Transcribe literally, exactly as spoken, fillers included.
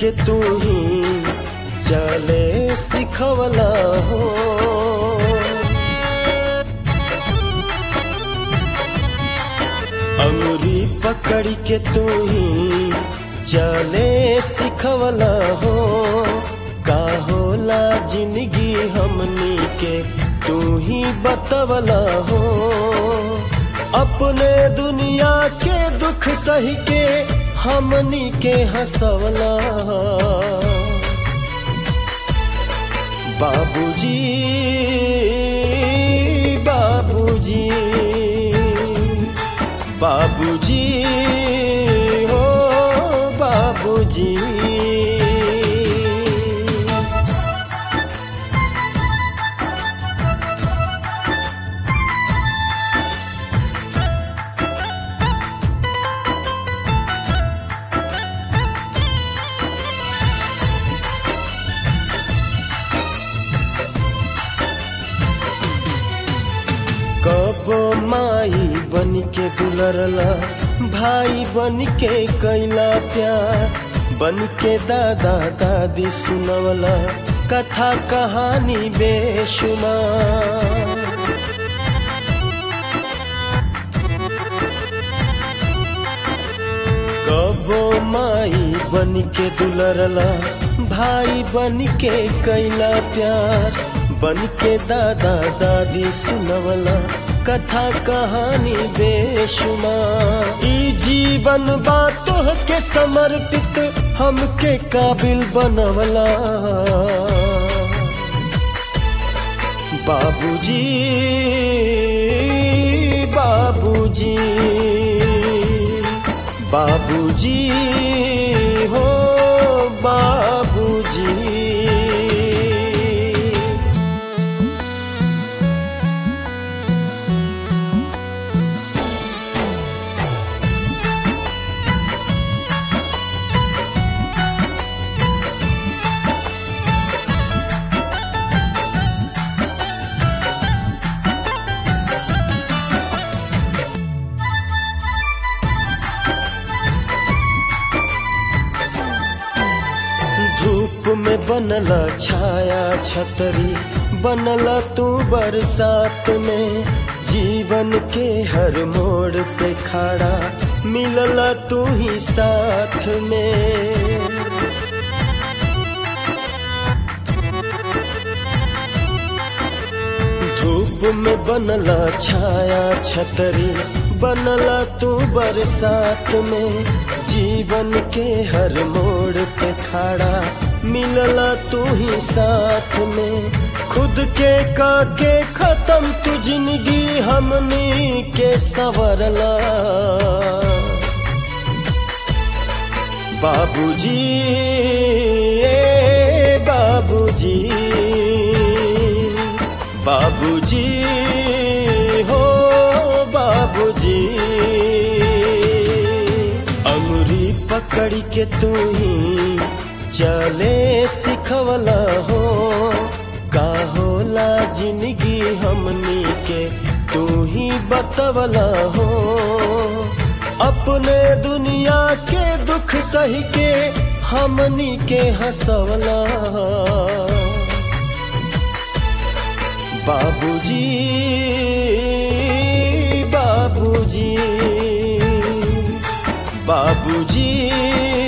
के तू ही चले सिखवला हो। अंगुरी पकड़ के तू ही चले सिखवला हो। का होला जिंदगी हमनी के तू ही बतवला हो। अपने दुनिया के दुख सही के हमनी के हंसवला। बाबूजी बाबूजी बाबूजी हो बाबूजी। कबो माई बन के दुलरला, भाई बन के कैला प्यार, बन के दादा दादी सुनवला कथा कहानी बेशुमार। कबो माई बन के दुलरला, भाई बन के कैला प्यार, बन के दादा दादी सुनवला कथा कहानी बेशुमार। ई जीवन बातों के समर्पित हमके काबिल बनवला। बाबूजी बाबूजी बाबूजी हो बाबूजी। धूप में बनला छाया छतरी, बनला तू बरसात में। जीवन के हर मोड़ पे खड़ा मिलला तू ही साथ में। धूप में बनला छाया छतरी, बनला तू बरसात में। जीवन के हर मोड़ पे खड़ा मिलला तू ही साथ में। खुद के काके खत्म तू जिंदगी हमनी के संवरला। बाबूजी ए बाबूजी बाबूजी हो बाबूजी। अंगुरी पकड़ के तू ही चले सिखवला हो। का होला जिंदगी हमनी के तू ही बतवला हो। अपने दुनिया के दुख सही के हमनी के हंसवला। बाबूजी बाबूजी बाबूजी